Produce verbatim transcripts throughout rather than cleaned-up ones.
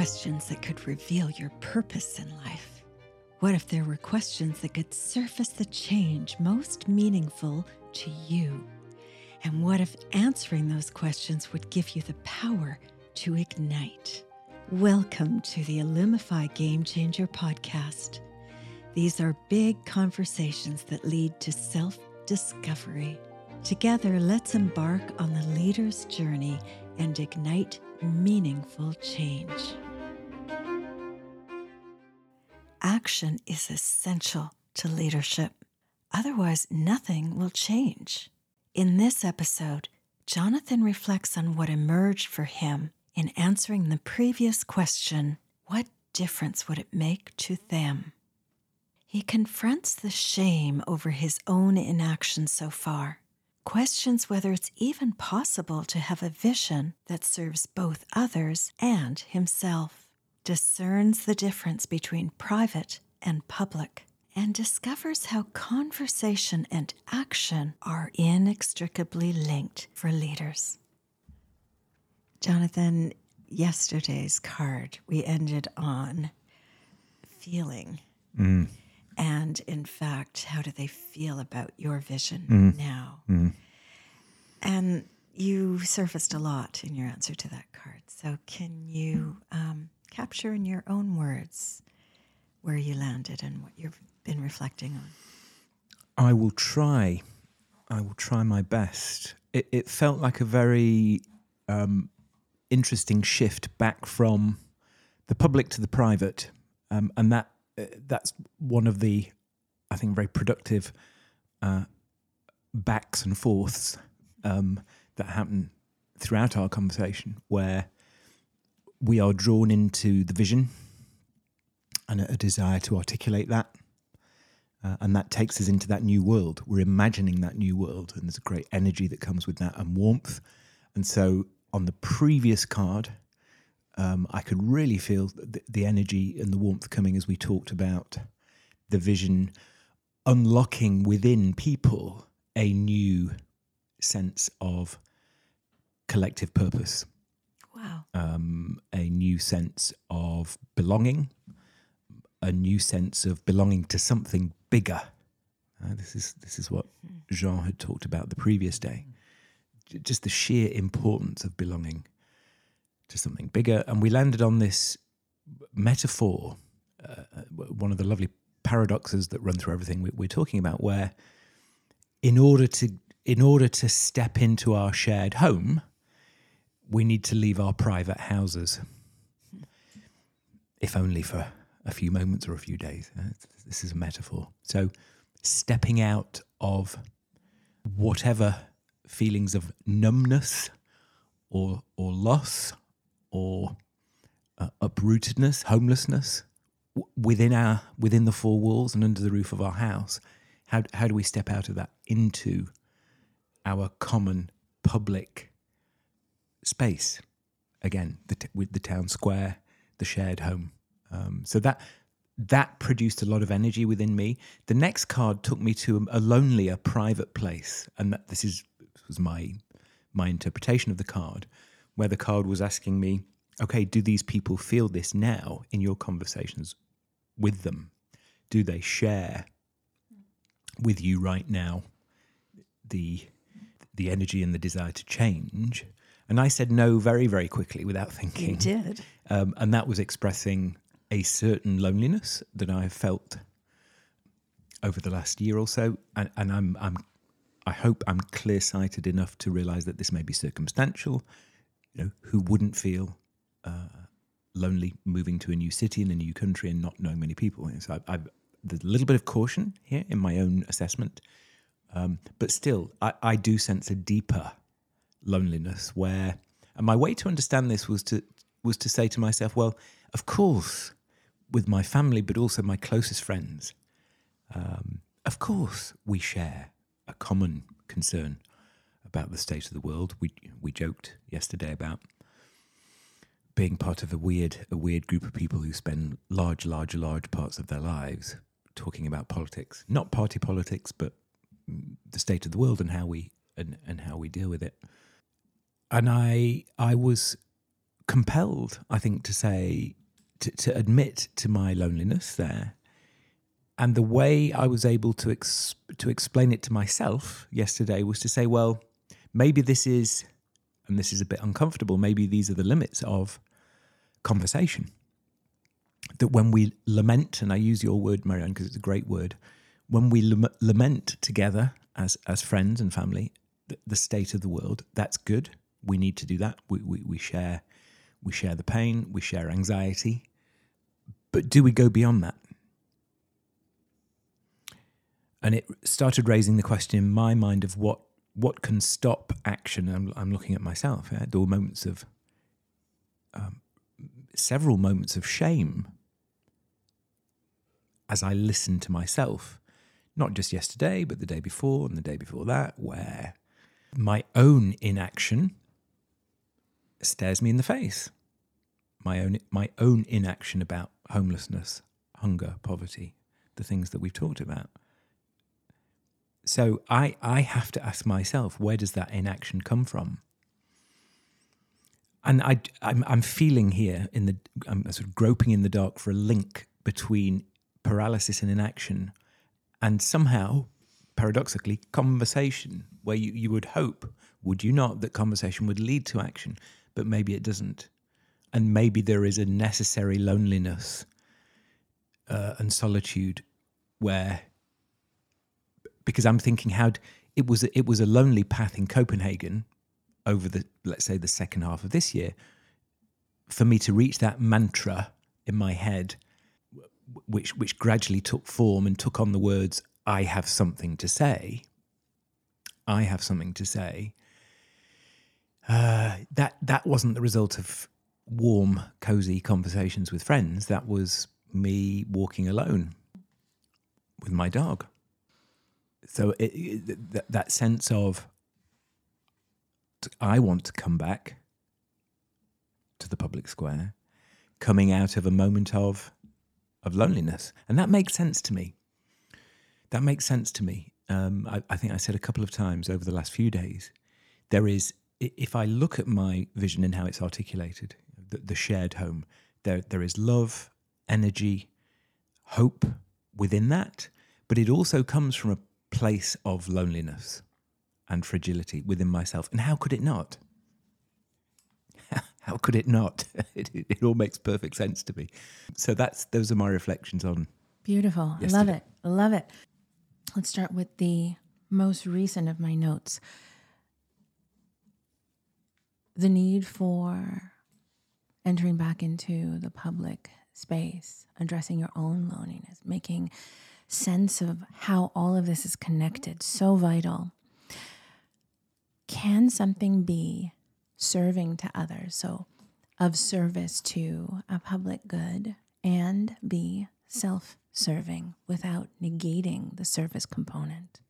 questions that could reveal your purpose in life? What if there were questions that could surface the change most meaningful to you? And what if answering those questions would give you the power to ignite? Welcome to the Illumify Game Changer podcast. These are big conversations that lead to self-discovery. Together, let's embark on the leader's journey and ignite meaningful change. Action is essential to leadership. Otherwise, nothing will change. In this episode, Jonathan reflects on what emerged for him in answering the previous question, what difference would it make to them? He confronts the shame over his own inaction so far, questions whether it's even possible to have a vision that serves both others and himself, discerns the difference between private and public, and discovers how conversation and action are inextricably linked for leaders. Jonathan, yesterday's card, we ended on feeling. Mm. And in fact, how do they feel about your vision mm. now? Mm. And you surfaced a lot in your answer to that card. So can you um, capture in your own words where you landed and what you've been reflecting on? I will try. I will try my best. It, it felt like a very um, interesting shift back from the public to the private. Um, and that uh, that's one of the, I think, very productive uh, backs and forths um, that happen throughout our conversation, where we are drawn into the vision and a, a desire to articulate that. Uh, and that takes us into that new world. We're imagining that new world, and there's a great energy that comes with that and warmth. And so on the previous card, um, I could really feel the, the energy and the warmth coming as we talked about the vision unlocking within people a new sense of collective purpose. Wow. Um, a new sense of belonging, a new sense of belonging to something bigger. Uh, this is this is what Jean had talked about the previous day. J- just the sheer importance of belonging to something bigger. And we landed on this metaphor, uh, one of the lovely paradoxes that run through everything we, we're talking about, where in order to in order to step into our shared home, we need to leave our private houses, if only for a few moments or a few days. This is a metaphor. So stepping out of whatever feelings of numbness or or loss or uh, uprootedness, homelessness w- within our within the four walls and under the roof of our house, how how do we step out of that into our common public space? Again, the t- with the town square, the shared home. Um, so that that produced a lot of energy within me. The next card took me to a, a lonelier, private place, and that, this is this was my my interpretation of the card, where the card was asking me, okay, do these people feel this now in your conversations with them? Do they share with you right now the the energy and the desire to change? And I said no very, very quickly without thinking. You did. Um, and that was expressing a certain loneliness that I have felt over the last year or so. And, and I'm, I'm, I hope I'm clear-sighted enough to realise that this may be circumstantial. You know, who wouldn't feel uh, lonely moving to a new city in a new country and not knowing many people? So I've, I've, there's a little bit of caution here in my own assessment. Um, but still, I, I do sense a deeper loneliness where, and my way to understand this was to was to say to myself, well, of course, with my family, but also my closest friends, um, of course, we share a common concern about the state of the world. We we joked yesterday about being part of a weird a weird group of people who spend large, large, large parts of their lives talking about politics, not party politics, but the state of the world and how we and, and how we deal with it. And I I was compelled, I think, to say, to, to admit to my loneliness there. And the way I was able to ex- to explain it to myself yesterday was to say, well, maybe this is, and this is a bit uncomfortable, maybe these are the limits of conversation. That when we lament, and I use your word, Marianne, because it's a great word, when we lem- lament together as as friends and family, the, the state of the world, that's good. We need to do that. We, we we share we share the pain, we share anxiety. But do we go beyond that? And it started raising the question in my mind of what what can stop action. I'm, I'm looking at myself. Yeah? There were moments of, um, several moments of shame as I listened to myself, not just yesterday, but the day before and the day before that, where my own inaction stares me in the face. My own my own inaction about homelessness, hunger, poverty, the things that we've talked about. So I, I have to ask myself, where does that inaction come from? And I, I'm, I'm feeling here, in the, I'm sort of groping in the dark for a link between paralysis and inaction and somehow, paradoxically, conversation, where you, you would hope, would you not, that conversation would lead to action, but maybe it doesn't. And maybe there is a necessary loneliness uh, and solitude where, because I'm thinking how it was it was a lonely path in Copenhagen over the, let's say, the second half of this year, for me to reach that mantra in my head, which which gradually took form and took on the words, I have something to say. I have something to say. Uh, that that wasn't the result of warm, cozy conversations with friends. That was me walking alone with my dog. So it, it, that, that sense of, I want to come back to the public square, coming out of a moment of of loneliness. And that makes sense to me. That makes sense to me. Um, I, I think I said a couple of times over the last few days, there is, if I look at my vision and how it's articulated, the, the shared home, there there is love, energy, hope within that, but it also comes from a place of loneliness and fragility within myself. And how could it not? How could it not? It, it, it all makes perfect sense to me. So that's those are my reflections on. Beautiful. Yesterday. I love it. I love it. Let's start with the most recent of my notes. The need for entering back into the public space, addressing your own loneliness, making sense of how all of this is connected, so vital. Can something be serving to others, so of service to a public good, and be self-serving without negating the service component?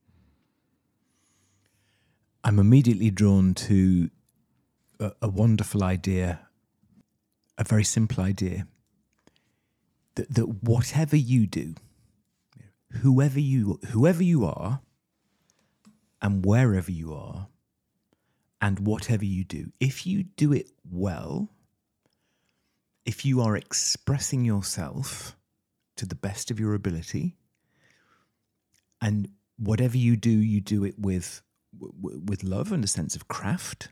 I'm immediately drawn to a, a wonderful idea, a very simple idea, that, that whatever you do, whoever you whoever you are, and wherever you are, and whatever you do, if you do it well, if you are expressing yourself to the best of your ability, and whatever you do, you do it with with love and a sense of craft,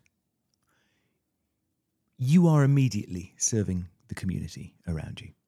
you are immediately serving the community around you.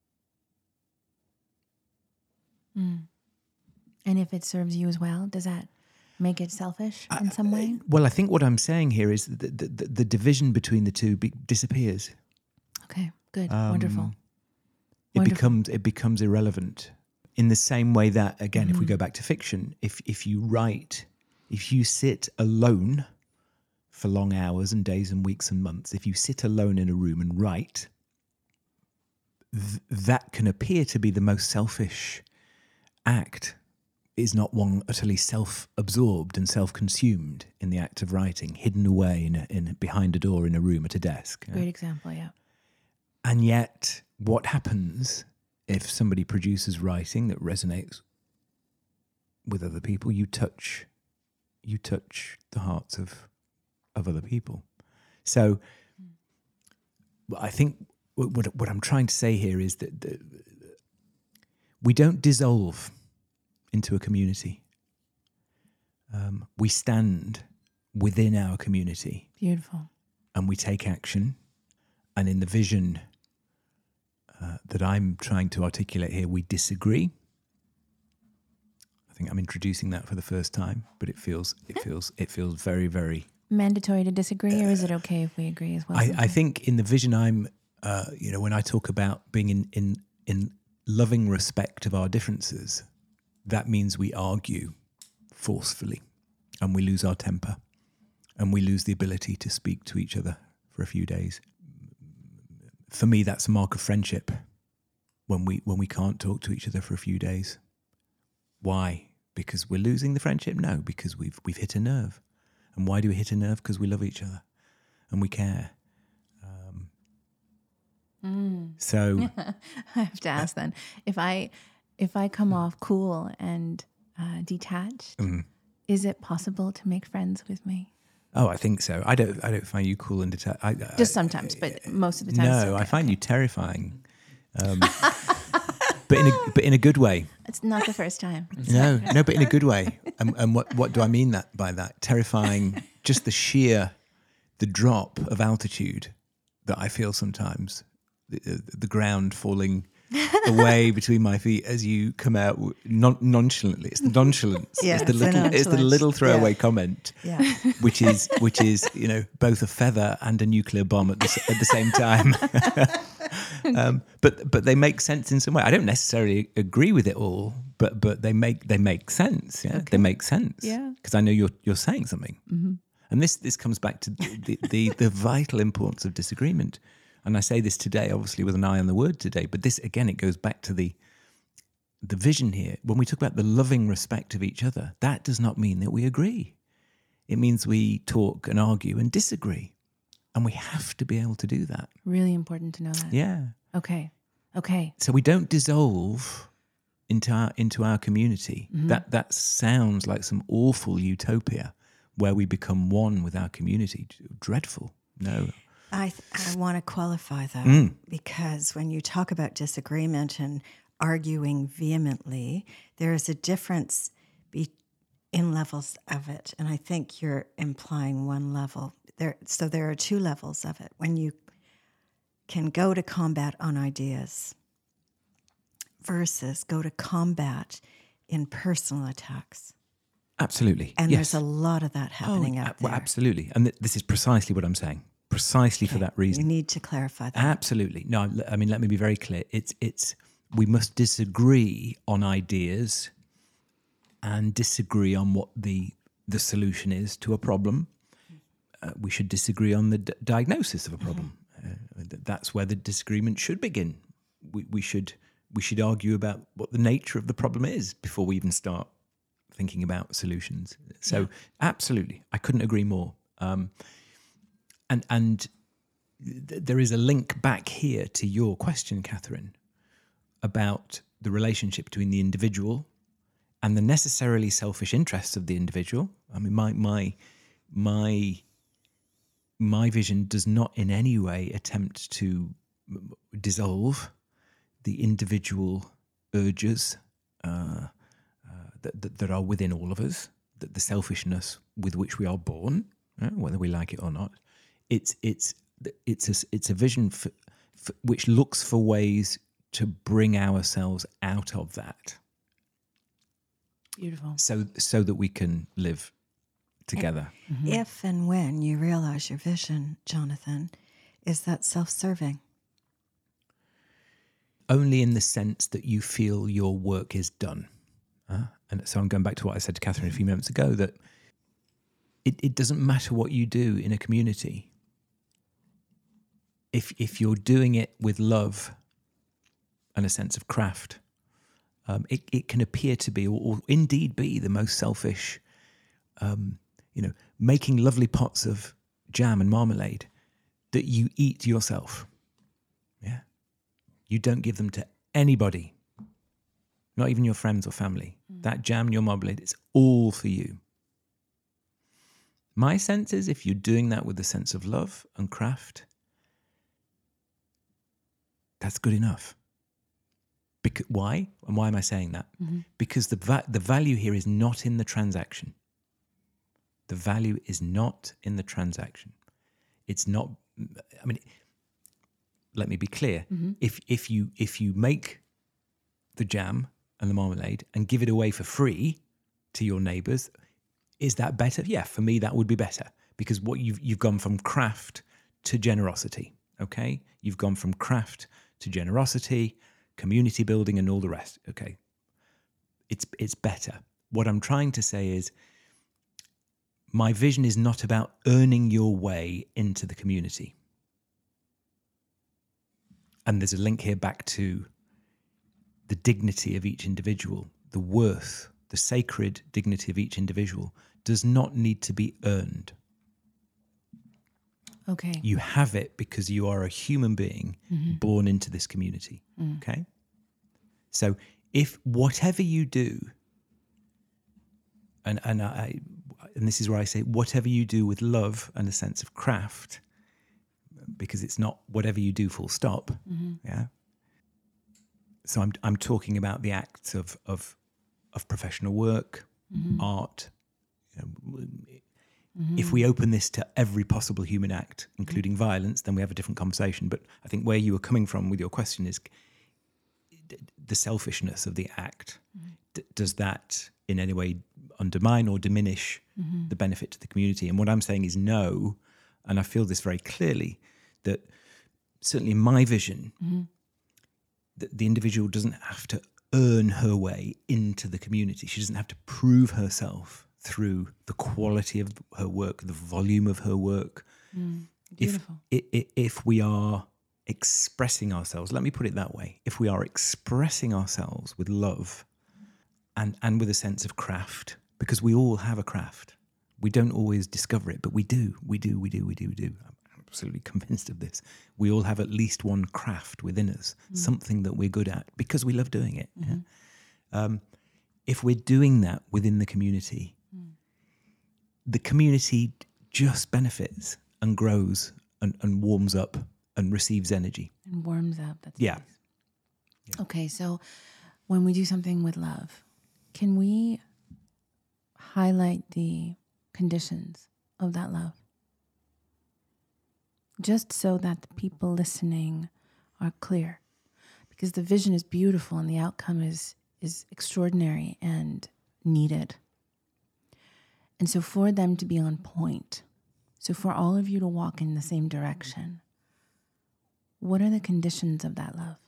Mm. And if it serves you as well, does that make it selfish in some way? Uh, well, I think what I'm saying here is that the, the, the division between the two be- disappears. Okay, good, Um, wonderful. It Wonderful. becomes it becomes irrelevant. In the same way that, again, Mm-hmm. if we go back to fiction, if if you write, if you sit alone for long hours and days and weeks and months, if you sit alone in a room and write, th- that can appear to be the most selfish act. Is not one utterly self-absorbed and self-consumed in the act of writing, hidden away in a, in a, behind a door in a room at a desk. Yeah? Great example, yeah. And yet, what happens if somebody produces writing that resonates with other people? You touch, you touch the hearts of of other people. So, I think what, what I'm trying to say here is that the, we don't dissolve into a community. Um, we stand within our community. Beautiful. And we take action. And in the vision uh, that I'm trying to articulate here, we disagree. I think I'm introducing that for the first time, but it feels it feels it feels very, very mandatory to disagree, or is it okay if we agree as well? I, I think in the vision I'm, uh, you know, when I talk about being in, in in loving respect of our differences, that means we argue forcefully, and we lose our temper, and we lose the ability to speak to each other for a few days. For me, that's a mark of friendship. When we when we can't talk to each other for a few days. Why? Because we're losing the friendship? No, because we've we've hit a nerve. And why do we hit a nerve? Because we love each other and we care. Um, mm. So I have to ask then, if I if I come off cool and uh, detached, mm. is it possible to make friends with me? Oh, I think so. I don't. I don't find you cool and detached. I, Just sometimes, I, but most of the time. No, okay. I find you terrifying. Um, but in a but in a good way. It's not the first time. No, no, but in a good way. And, and what what do I mean that by that? Terrifying. Just the sheer, the drop of altitude that I feel sometimes. The, the ground falling away between my feet as you come out non- nonchalantly. It's the nonchalance. Yeah, it's the it's little. the It's the little throwaway yeah. comment. Yeah. Which is which is you know both a feather and a nuclear bomb at the at the same time. um, but but they make sense in some way. I don't necessarily agree with it all, but but they make they make sense. Yeah, okay. They make sense. Yeah, because I know you're you're saying something. Mm-hmm. And this this comes back to the the, the the vital importance of disagreement. And I say this today, obviously, with an eye on the word today. But this, again, it goes back to the the vision here. When we talk about the loving respect of each other, that does not mean that we agree. It means we talk and argue and disagree. And we have to be able to do that. Really important to know that. Yeah. Okay. Okay. So we don't dissolve into our, into our community. Mm-hmm. That, that sounds like some awful utopia where we become one with our community. Dreadful. No. I th- I want to qualify that mm. because when you talk about disagreement and arguing vehemently, there is a difference be- in levels of it, and I think you're implying one level there. So there are two levels of it. When you can go to combat on ideas versus go to combat in personal attacks. Absolutely, and yes. There's a lot of that happening oh, out well, there. Absolutely, and th- this is precisely what I'm saying. Precisely okay. for that reason. You need to clarify that. Absolutely. No, I mean, let me be very clear. It's it's we must disagree on ideas and disagree on what the the solution is to a problem. Uh, we should disagree on the d- diagnosis of a problem. Mm-hmm. Uh, that's where the disagreement should begin. We we should we should argue about what the nature of the problem is before we even start thinking about solutions. So, yeah. Absolutely, I couldn't agree more. Um, And and th- there is a link back here to your question, Catherine, about the relationship between the individual and the necessarily selfish interests of the individual. I mean, my my my my vision does not in any way attempt to dissolve the individual urges uh, uh, that, that that are within all of us, that the selfishness with which we are born, uh, whether we like it or not. It's it's it's a, it's a vision for, for, which looks for ways to bring ourselves out of that. Beautiful. So so that we can live together. Mm-hmm. If and when you realize your vision, Jonathan, is that self-serving? Only in the sense that you feel your work is done. Uh, and so I'm going back to what I said to Catherine a few moments ago, that it, it doesn't matter what you do in a community. If if you're doing it with love and a sense of craft, um, it, it can appear to be, or, or indeed be, the most selfish, um, you know, making lovely pots of jam and marmalade that you eat yourself. Yeah. You don't give them to anybody, not even your friends or family. Mm. That jam and your marmalade, it's all for you. My sense is if you're doing that with a sense of love and craft, That's good enough. Because, why? And why am I saying that? Mm-hmm. Because the va- the value here is not in the transaction. The value is not in the transaction. It's not, I mean, let me be clear. Mm-hmm. If if you if you make the jam and the marmalade and give it away for free to your neighbours, is that better? Yeah, for me that would be better, because what you've you've gone from craft to generosity. Okay, you've gone from craft to generosity, community building, and all the rest. Okay, it's it's better. What I'm trying to say is, my vision is not about earning your way into the community. And there's a link here back to the dignity of each individual, the worth, the sacred dignity of each individual does not need to be earned. Okay. You have it because you are a human being Mm-hmm. born into this community. Mm. Okay? So if whatever you do, and and I and this is where I say whatever you do with love and a sense of craft, because it's not whatever you do full stop. Mm-hmm. Yeah. So I'm I'm talking about the acts of of of professional work, Mm-hmm. art. You know, Mm-hmm. if we open this to every possible human act, including violence, then we have a different conversation. But I think where you were coming from with your question is d- the selfishness of the act. Mm-hmm. D- does that in any way undermine or diminish Mm-hmm. the benefit to the community? And what I'm saying is no. And I feel this very clearly, that certainly in my vision, Mm-hmm. that the individual doesn't have to earn her way into the community. She doesn't have to prove herself through the quality of her work, the volume of her work. Mm. If, Beautiful. if, if we are expressing ourselves, let me put it that way, if we are expressing ourselves with love and, and with a sense of craft, because we all have a craft. We don't always discover it, but we do, we do, we do, we do, we do. I'm absolutely convinced of this. We all have at least one craft within us, Mm. something that we're good at because we love doing it. Mm-hmm. Yeah? Um, if we're doing that within the community, Mm. the community just benefits and grows and, and warms up and receives energy. And warms up. That's Yeah. nice. Yeah. Okay, so when we do something with love, can we highlight the conditions of that love? Just so that the people listening are clear. Because the vision is beautiful and the outcome is is extraordinary and needed. And so for them to be on point, so for all of you to walk in the same direction, what are the conditions of that love?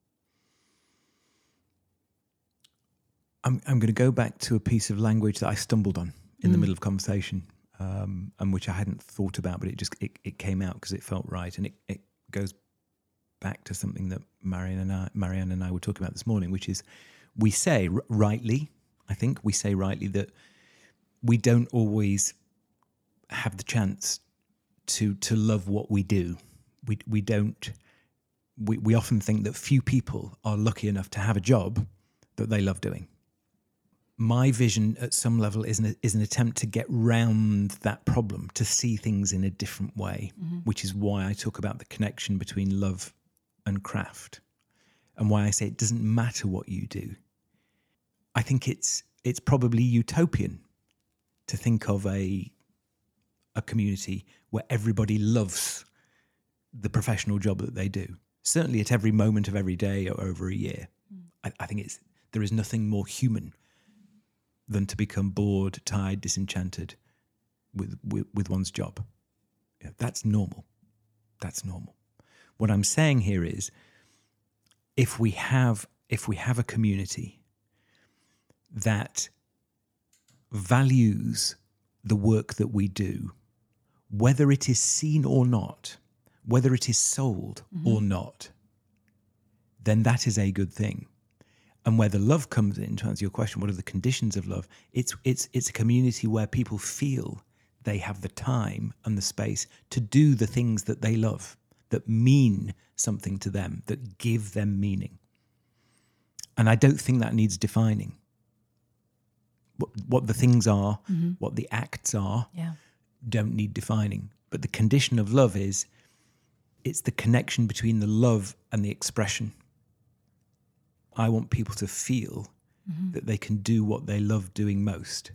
I'm, I'm going to go back to a piece of language that I stumbled on in the Mm. middle of conversation, um, and which I hadn't thought about, but it just it, it came out because it felt right, and it, it goes back to something that Marianne and I, Marianne and I were talking about this morning, which is we say r- rightly, I think we say rightly that we don't always have the chance to to love what we do. We we don't. We we often think that few people are lucky enough to have a job that they love doing. My vision at some level is an, is an attempt to get round that problem, to see things in a different way, Mm-hmm. which is why I talk about the connection between love and craft, and why I say it doesn't matter what you do. I think it's it's probably utopian to think of a a community where everybody loves the professional job that they do. Certainly at every moment of every day or over a year. Mm. I, I think it's there is nothing more human than to become bored, tired, disenchanted with with, with one's job. Yeah, that's normal. That's normal. What I'm saying here is, if we have if we have a community that values the work that we do, whether it is seen or not, whether it is sold Mm-hmm. or not, then that is a good thing. And where the love comes in, to answer your question, what are the conditions of love? It's it's it's a community where people feel they have the time and the space to do the things that they love, that mean something to them, that give them meaning. And I don't think that needs defining. What, what the things are, Mm-hmm. what the acts are, Yeah. don't need defining. But the condition of love is it's the connection between the love and the expression. I want people to feel mm-hmm. that they can do what they love doing most.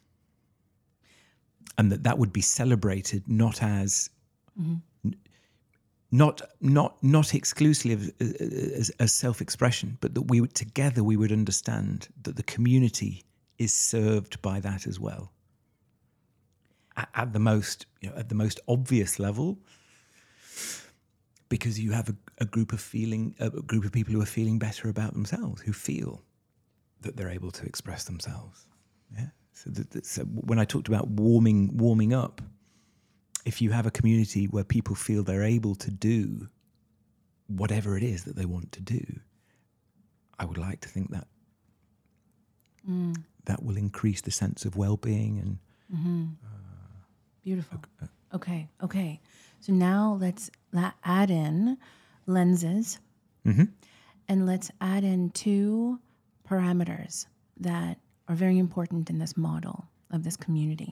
And that that would be celebrated not as, mm-hmm. n- not not not exclusively as, as, as self-expression, but that we would together we would understand that the community is served by that as well. At, at the most, you know, at the most obvious level, because you have a, a group of feeling a group of people who are feeling better about themselves, who feel that they're able to express themselves. Yeah. So, that, that, so when I talked about warming warming up, if you have a community where people feel they're able to do whatever it is that they want to do, I would like to think that mm. that will increase the sense of well-being and mm-hmm. uh, beautiful. Uh, okay, okay. So now let's la- add in lenses, mm-hmm. and let's add in two parameters that are very important in this model of this community.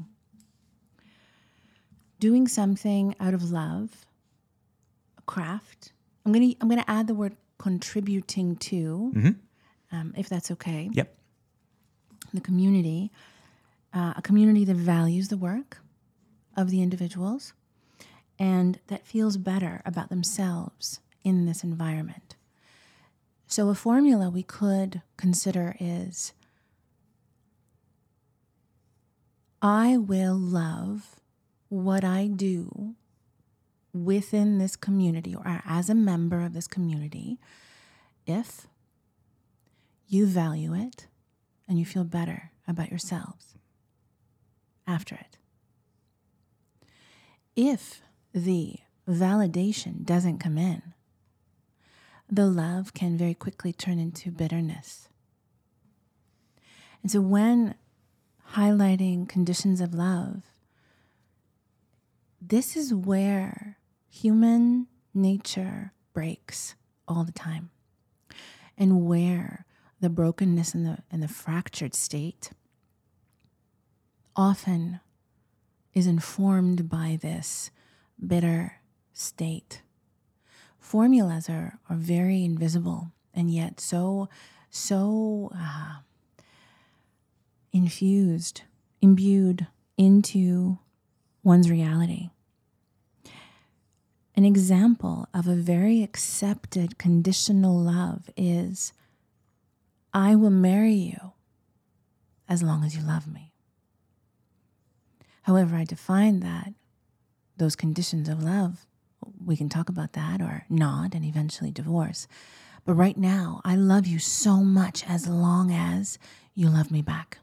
Doing something out of love, a craft. I'm gonna I'm gonna add the word contributing to, mm-hmm. um, if that's okay. Yep. The community, uh, a community that values the work of the individuals and that feels better about themselves in this environment. So a formula we could consider is, I will love what I do within this community or as a member of this community if you value it and you feel better about yourselves after it. If the validation doesn't come in, the love can very quickly turn into bitterness. And so when highlighting conditions of love, this is where human nature breaks all the time, and where the brokenness and the and the fractured state often is informed by this bitter state. Formulas are, are very invisible and yet so so uh, infused, imbued into one's reality. An example of a very accepted conditional love is, I will marry you as long as you love me. However, I define that, those conditions of love, we can talk about that or not and eventually divorce. But right now, I love you so much as long as you love me back.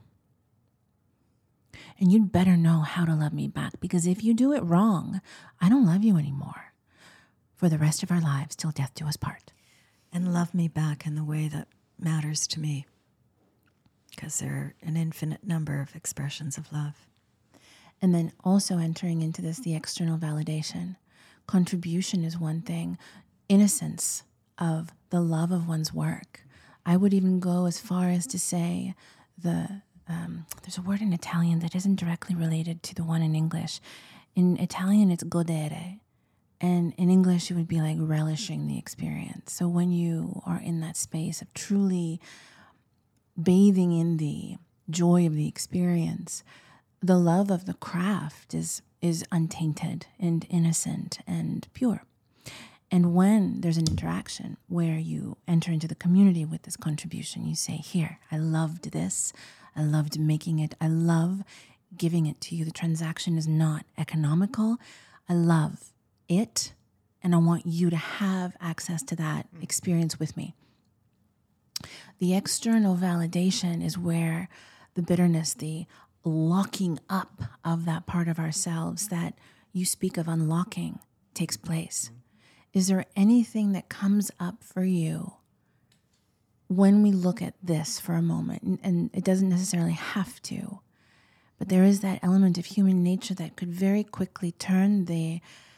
And you'd better know how to love me back, because if you do it wrong, I don't love you anymore for the rest of our lives till death do us part. And love me back in the way that matters to me, because there are an infinite number of expressions of love. And then also entering into this, the external validation. Contribution is one thing. Innocence of the love of one's work. I would even go as far as to say the um, there's a word in Italian that isn't directly related to the one in English. In Italian, it's godere. And in English, it would be like relishing the experience. So when you are in that space of truly bathing in the joy of the experience, the love of the craft is is untainted and innocent and pure. And when there's an interaction where you enter into the community with this contribution, you say, here, I loved this. I loved making it. I love giving it to you. The transaction is not economical. I love it. And I want you to have access to that experience with me. The external validation is where the bitterness, the locking up of that part of ourselves that you speak of unlocking takes place. Is there anything that comes up for you when we look at this for a moment? And, and it doesn't necessarily have to, but there is that element of human nature that could very quickly turn the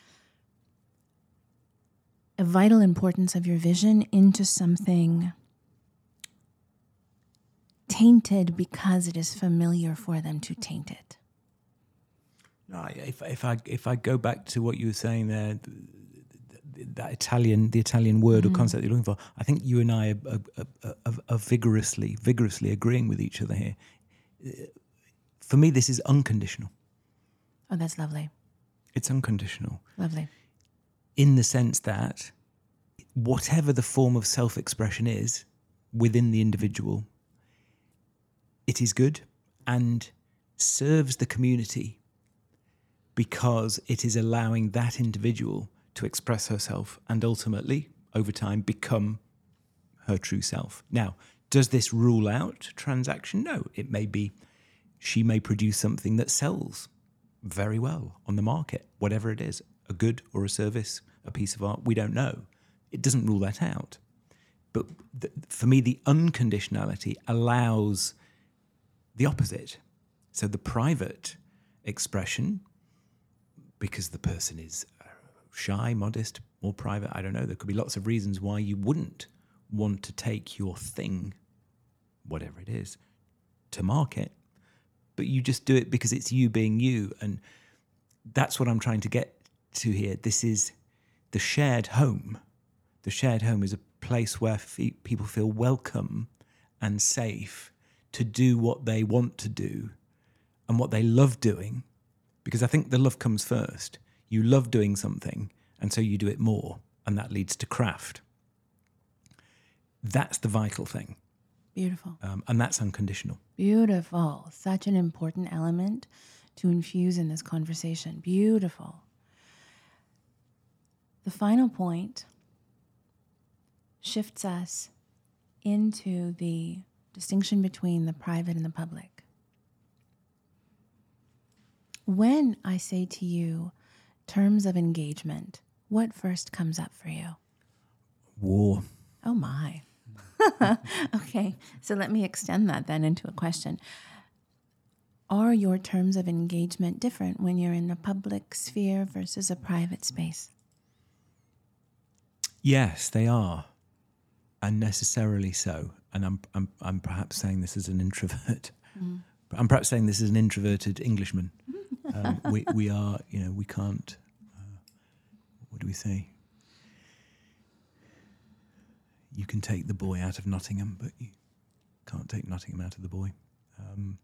a vital importance of your vision into something tainted because it is familiar for them to taint it. No, if if I if I go back to what you were saying there, that Italian, the Italian word mm-hmm. or concept you're looking for. I think you and I are, are, are, are vigorously, vigorously agreeing with each other here. For me, this is unconditional. Oh, that's lovely. It's unconditional. Lovely. In the sense that whatever the form of self-expression is within the individual, it is good and serves the community because it is allowing that individual to express herself and ultimately, over time, become her true self. Now, does this rule out transaction? No. It may be, she may produce something that sells very well on the market, whatever it is, a good or a service, a piece of art, we don't know. It doesn't rule that out. But th- for me, the unconditionality allows the opposite. So the private expression, because the person is shy, modest, more private, I don't know, there could be lots of reasons why you wouldn't want to take your thing, whatever it is, to market, but you just do it because it's you being you. And that's what I'm trying to get to here. This is the shared home. The shared home is a place where fe- people feel welcome and safe to do what they want to do and what they love doing, because I think the love comes first. You love doing something, and so you do it more, and that leads to craft. That's the vital thing. Beautiful. Um, and that's unconditional. Beautiful. Such an important element to infuse in this conversation. Beautiful. The final point shifts us into the distinction between the private and the public. When I say to you terms of engagement, what first comes up for you? War. Oh my. Okay, so let me extend that then into a question. Are your terms of engagement different when you're in a public sphere versus a private space? Yes, they are, and necessarily so. And I'm I'm I'm perhaps saying this as an introvert. Mm. I'm perhaps saying this as an introverted Englishman. um, we we are, you know, we can't. Uh, what do we say? You can take the boy out of Nottingham, but you can't take Nottingham out of the boy. Um,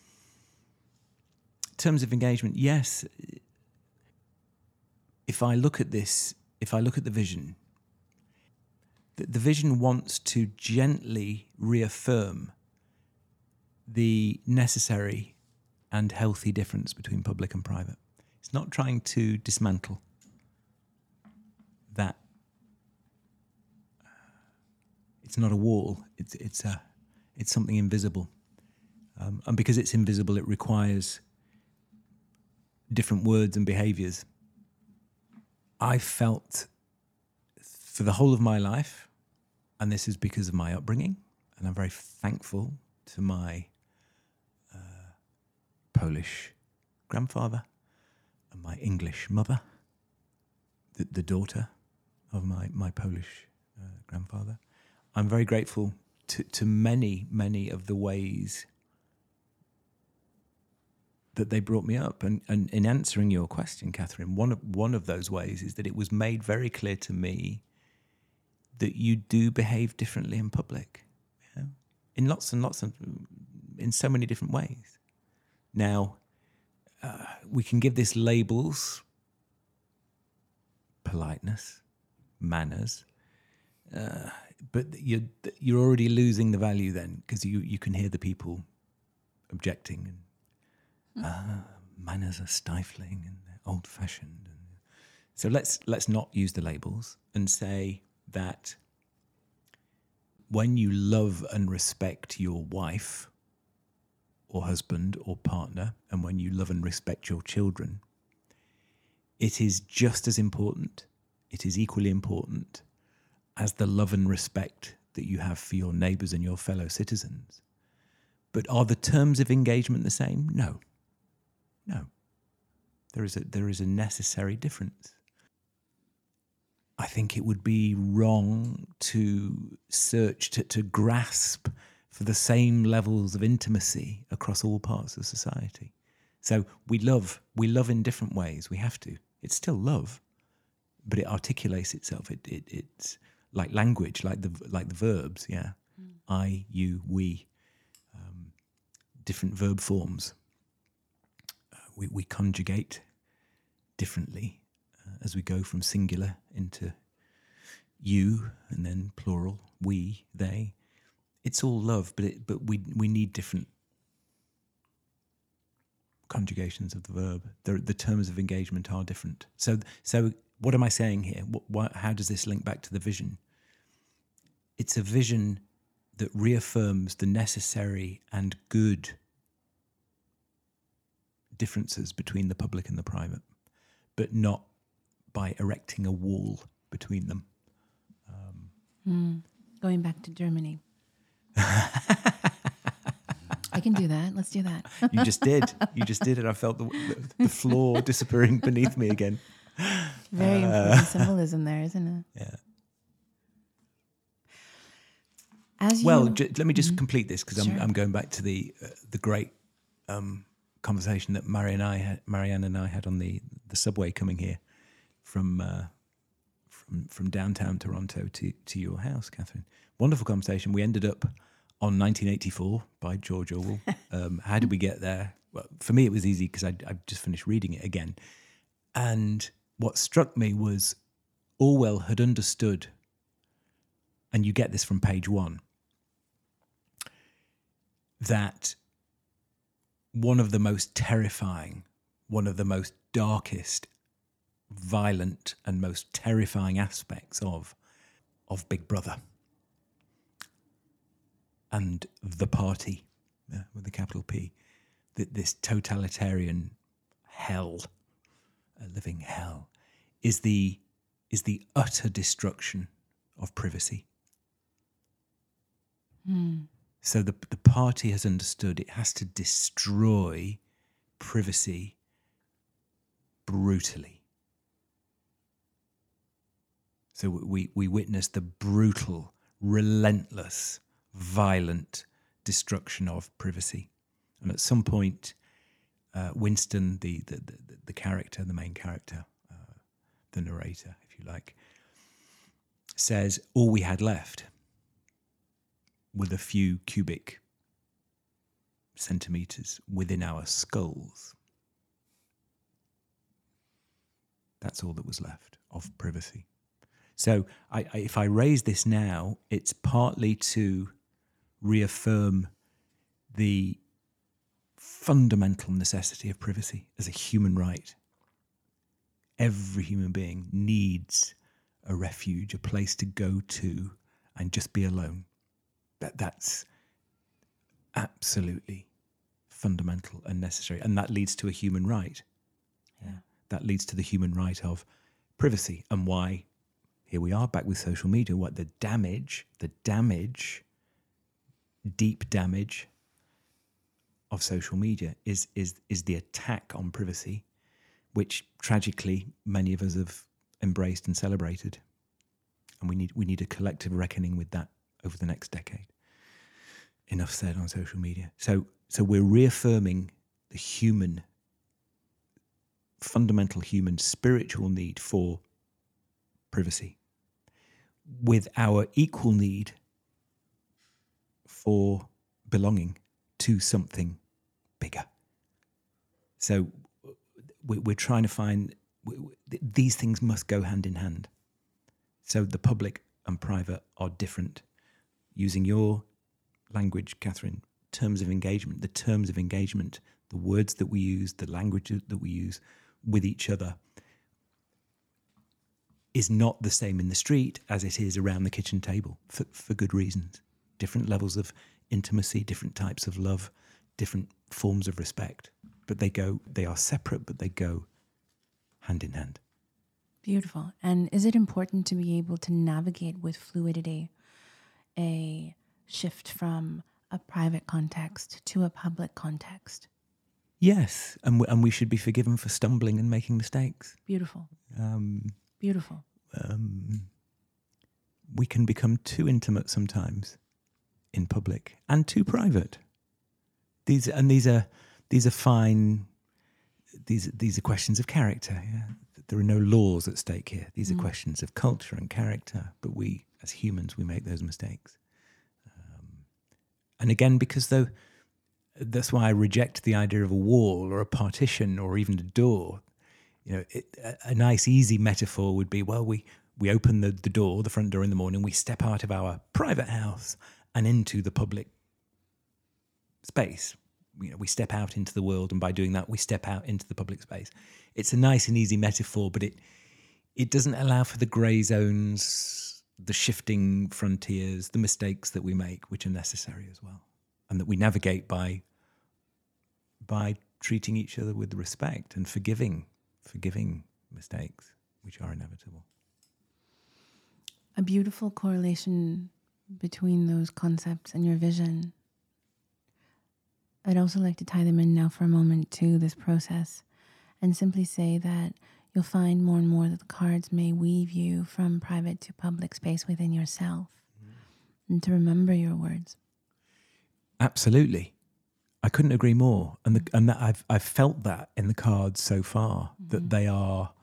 in terms of engagement, yes. If I look at this, if I look at the vision, the, the vision wants to gently reaffirm the necessary and healthy difference between public and private. It's not trying to dismantle that. It's not a wall. It's it's a it's something invisible, um, and because it's invisible, it requires different words and behaviours. I felt for the whole of my life, and this is because of my upbringing, and I'm very thankful to my uh, Polish grandfather and my English mother, the, the daughter of my my Polish uh, grandfather. I'm very grateful to, to many, many of the ways that they brought me up. And, and in answering your question, Catherine, one of, one of those ways is that it was made very clear to me that you do behave differently in public, you know, in lots and lots of, in so many different ways. Now, uh, we can give this labels, politeness, manners, uh, but you're you're already losing the value then, because you, you can hear the people objecting and uh, manners are stifling and they're old-fashioned. And so let's let's not use the labels and say that when you love and respect your wife or husband or partner, and when you love and respect your children, it is just as important, it is equally important as the love and respect that you have for your neighbours and your fellow citizens. But are the terms of engagement the same? No. No. There is a there is a necessary difference. I think it would be wrong to search, to, to grasp for the same levels of intimacy across all parts of society. So we love, we love in different ways. We have to. It's still love. but it articulates itself. It, it it's like language, like the like the verbs. Yeah, mm. I, you, we, um, different verb forms. Uh, we we conjugate differently uh, as we go from singular into you, and then plural, we, they. It's all love, but it, but we we need different conjugations of the verb. The, the terms of engagement are different. So so what am I saying here? What, what, how does this link back to the vision? It's a vision that reaffirms the necessary and good differences between the public and the private, but not by erecting a wall between them. Um, mm. Going back to Germany. I can do that. Let's do that. You just did. You just did it. I felt the, the, the floor disappearing beneath me again. Very uh, important symbolism there, isn't it? Yeah. As you, well, j- let me just mm-hmm. complete this because sure. I'm, I'm going back to the uh, the great um, conversation that Marianne and I had, Marianne and I had on the, the subway coming here from uh, from from downtown Toronto to to your house, Catherine. Wonderful conversation. We ended up on nineteen eighty-four by George Orwell. Um, how did we get there? Well, for me, it was easy because I I just finished reading it again, and what struck me was Orwell had understood, and you get this from page one, that one of the most terrifying, one of the most darkest, violent, and most terrifying aspects of of Big Brother and the party, yeah, with the capital P, that this totalitarian hell, a living hell, is the is the utter destruction of privacy. Mm. So the the party has understood it has to destroy privacy brutally. So we we witness the brutal, relentless, violent destruction of privacy. And at some point, uh, Winston, the, the the the character, the main character, uh, the narrator, if you like, says all we had left with a few cubic centimeters within our skulls. That's all that was left of privacy. So I, I, if I raise this now, it's partly to reaffirm the fundamental necessity of privacy as a human right. Every human being needs a refuge, a place to go to and just be alone. That that's absolutely fundamental and necessary, and that leads to a human right. Yeah. That leads to the human right of privacy, and why here we are back with social media. What the damage, the damage, deep damage of social media is is is the attack on privacy, which tragically many of us have embraced and celebrated, and we need we need a collective reckoning with that over the next decade. Enough said on social media. So so we're reaffirming the human, fundamental human spiritual need for privacy with our equal need for belonging to something bigger. So we're trying to find, these things must go hand in hand. So the public and private are different. Using your language, Catherine, terms of engagement, the terms of engagement, the words that we use, the language that we use with each other is not the same in the street as it is around the kitchen table for, for good reasons. Different levels of intimacy, different types of love, different forms of respect. But they go, they are separate, but they go hand in hand. Beautiful. And is it important to be able to navigate with fluidity a shift from a private context to a public context? Yes, and we, and we should be forgiven for stumbling and making mistakes. Beautiful. Um, Beautiful. Um, we can become too intimate sometimes in public and too private. These and these are these are fine. These these are questions of character. Yeah? there are no laws at stake here. These are questions of culture and character, but we, as humans, we make those mistakes. Um, and again, because though that's why I reject the idea of a wall or a partition or even a door. You know, it, a, a nice, easy metaphor would be, well, we, we open the, the door, the front door in the morning, we step out of our private house and into the public space. You know, we step out into the world, and by doing that, we step out into the public space. It's a nice and easy metaphor, but it it doesn't allow for the grey zones, the shifting frontiers, the mistakes that we make, which are necessary as well, and that we navigate by by treating each other with respect and forgiving, forgiving mistakes, which are inevitable. A beautiful correlation between those concepts and your vision. I'd also like to tie them in now for a moment to this process and simply say that you'll find more and more that the cards may weave you from private to public space within yourself, mm. and to remember your words. Absolutely. I couldn't agree more. And the, and that I've I've felt that in the cards so far, mm-hmm. that they are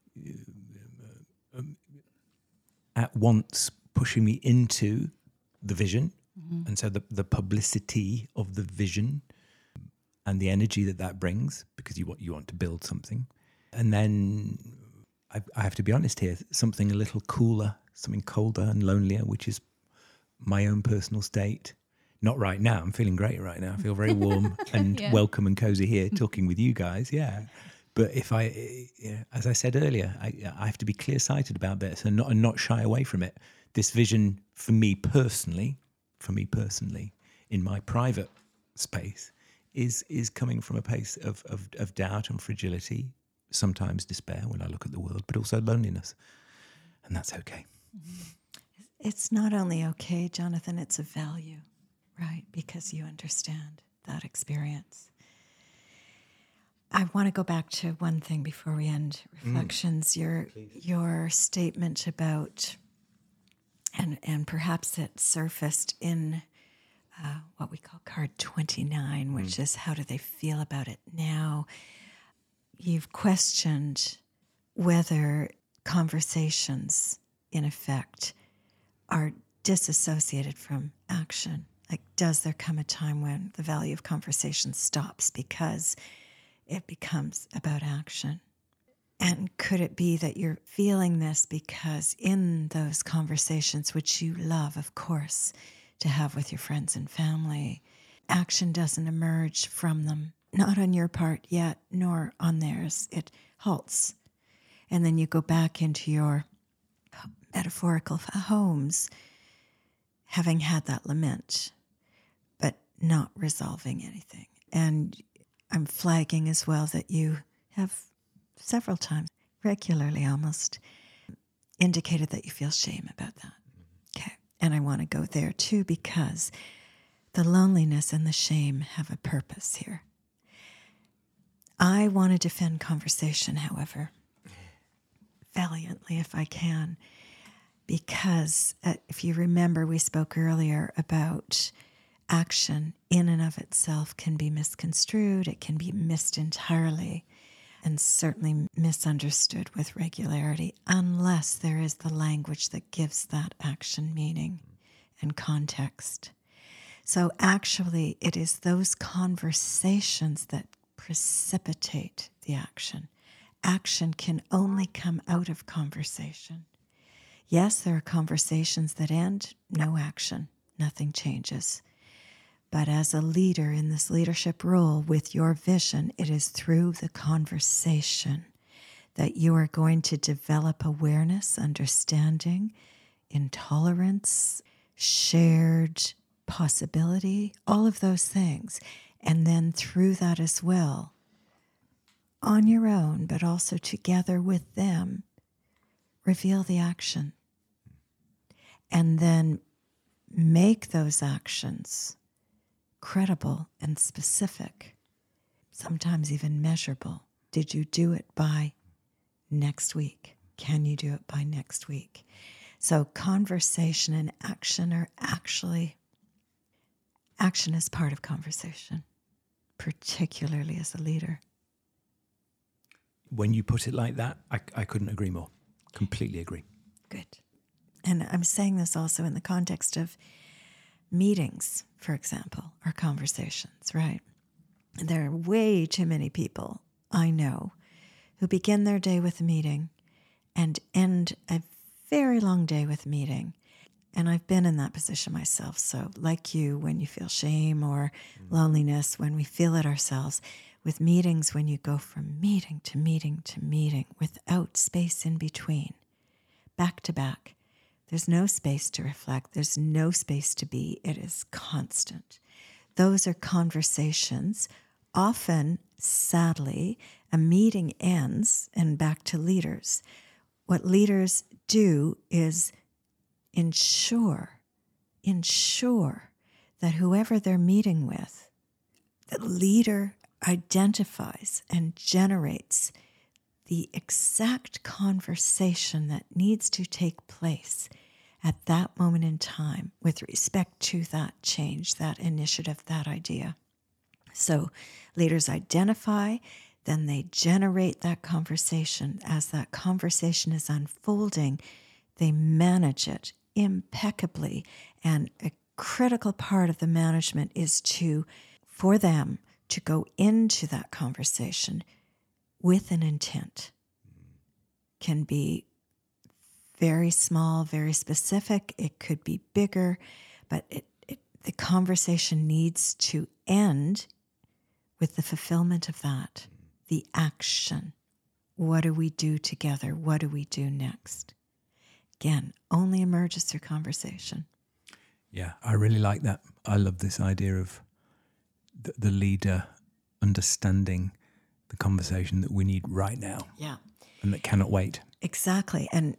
uh, at once pushing me into the vision, mm-hmm. and so the, the publicity of the vision and the energy that that brings, because you want you want to build something. And then I, I have to be honest here, something a little cooler, something colder and lonelier, which is my own personal state. Not right now. I'm feeling great right now. I feel very warm and yeah. welcome and cozy here talking with you guys. Yeah. But if I, yeah, as I said earlier, I, I have to be clear-sighted about this and not, and not shy away from it. This vision for me personally, for me personally, in my private space, is is coming from a place of, of, of doubt and fragility, sometimes despair when I look at the world, but also loneliness. And that's okay. It's not only okay, Jonathan, it's a value, right? Because you understand that experience. I want to go back to one thing before we end reflections. Mm. Your Please. your statement about, and and perhaps it surfaced in uh, what we call card twenty-nine, which mm. is how do they feel about it now? You've questioned whether conversations, in effect, are disassociated from action. Like, does there come a time when the value of conversation stops because it becomes about action? And could it be that you're feeling this because in those conversations, which you love, of course, to have with your friends and family, action doesn't emerge from them, not on your part yet, nor on theirs. It halts. And then you go back into your metaphorical homes, having had that lament, but not resolving anything. And I'm flagging as well that you have several times, regularly almost, indicated that you feel shame about that. Okay. And I want to go there too, because the loneliness and the shame have a purpose here. I want to defend conversation, however, valiantly if I can, because uh, if you remember, we spoke earlier about action in and of itself can be misconstrued, it can be missed entirely, and certainly misunderstood with regularity, unless there is the language that gives that action meaning and context. So actually, it is those conversations that precipitate the action. Action can only come out of conversation. Yes, there are conversations that end, no action, nothing changes. But as a leader in this leadership role with your vision, it is through the conversation that you are going to develop awareness, understanding, intolerance, shared possibility, all of those things. And then through that as well, on your own, but also together with them, reveal the action. And then make those actions credible and specific, sometimes even measurable. Did you do it by next week? Can you do it by next week? So conversation and action are actually, action is part of conversation, particularly as a leader. when you put it like that, I, I couldn't agree more. Completely agree. Good. And I'm saying this also in the context of meetings, for example, or conversations, right? There are way too many people I know who begin their day with a meeting and end a very long day with a meeting. And I've been in that position myself. So like you, when you feel shame or mm. loneliness, when we feel it ourselves, with meetings, when you go from meeting to meeting to meeting without space in between, back to back, there's no space to reflect. There's no space to be. It is constant. Those are conversations. Often, sadly, a meeting ends and back to leaders. What leaders do is ensure, ensure that whoever they're meeting with, the leader identifies and generates the exact conversation that needs to take place at that moment in time with respect to that change, that initiative, that idea. So leaders identify, then they generate that conversation. As that conversation is unfolding, they manage it impeccably. And a critical part of the management is to, for them to go into that conversation with an intent. Can be very small, very specific. It could be bigger, but it, it, the conversation needs to end with the fulfillment of that, the action. What do we do together? What do we do next? Again, only emerges through conversation. Yeah, I really like that. I love this idea of the, the leader understanding the conversation that we need right now. Yeah. And that cannot wait. Exactly. And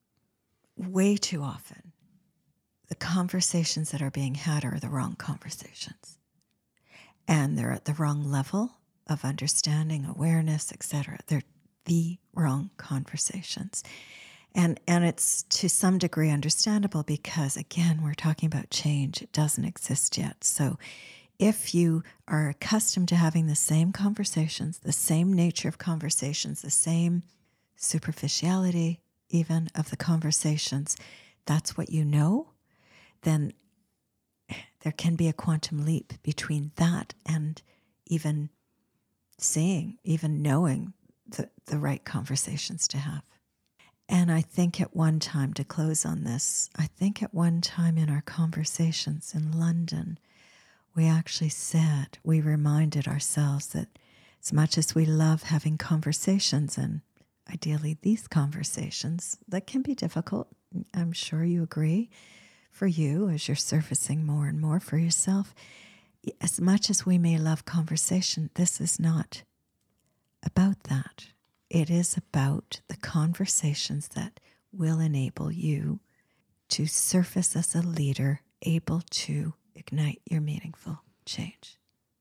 way too often, the conversations that are being had are the wrong conversations. And they're at the wrong level of understanding, awareness, et cetera. They're the wrong conversations. And and it's to some degree understandable because, again, we're talking about change. It doesn't exist yet. So if you are accustomed to having the same conversations, the same nature of conversations, the same superficiality even of the conversations, that's what you know, then there can be a quantum leap between that and even seeing, even knowing the, the right conversations to have. And I think at one time, to close on this, I think at one time in our conversations in London, we actually said, we reminded ourselves that as much as we love having conversations, and ideally these conversations that can be difficult, I'm sure you agree, for you as you're surfacing more and more for yourself, as much as we may love conversation, this is not about that. It is about the conversations that will enable you to surface as a leader, able to ignite your meaningful change.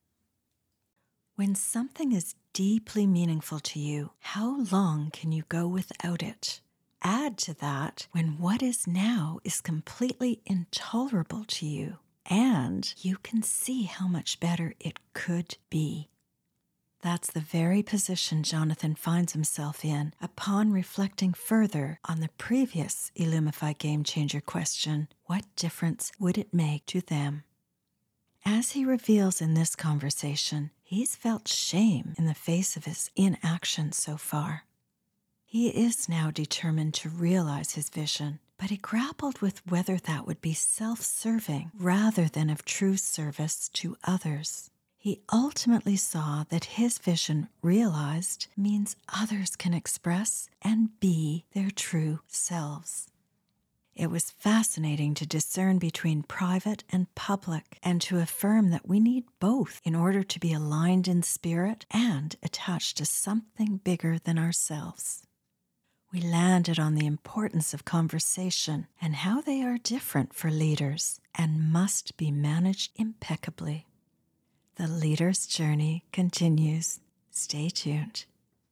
When something is deeply meaningful to you, how long can you go without it? Add to that when what is now is completely intolerable to you, and you can see how much better it could be. That's the very position Jonathan finds himself in upon reflecting further on the previous Illumify Game Changer question, what difference would it make to them? As he reveals in this conversation, he's felt shame in the face of his inaction so far. He is now determined to realize his vision, but he grappled with whether that would be self-serving rather than of true service to others. He ultimately saw that his vision realized means others can express and be their true selves. It was fascinating to discern between private and public and to affirm that we need both in order to be aligned in spirit and attached to something bigger than ourselves. We landed on the importance of conversation and how they are different for leaders and must be managed impeccably. The leader's journey continues. Stay tuned.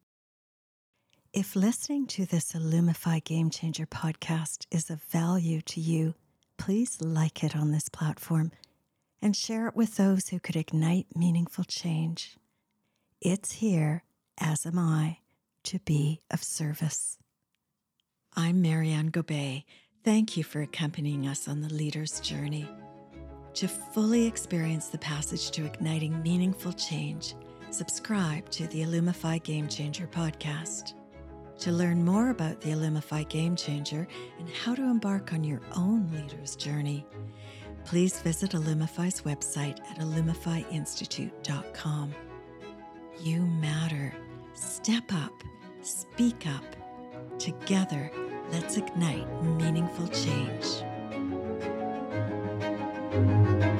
If listening to this Illumify Game Changer podcast is of value to you, please like it on this platform and share it with those who could ignite meaningful change. It's here, as am I, to be of service. I'm Marianne Gobet. Thank you for accompanying us on the leader's journey. To fully experience the passage to igniting meaningful change, subscribe to the Illumify Game Changer podcast. To learn more about the Illumify Game Changer and how to embark on your own leader's journey, please visit Illumify's website at illumify institute dot com. You matter. Step up. Speak up. Together, let's ignite meaningful change.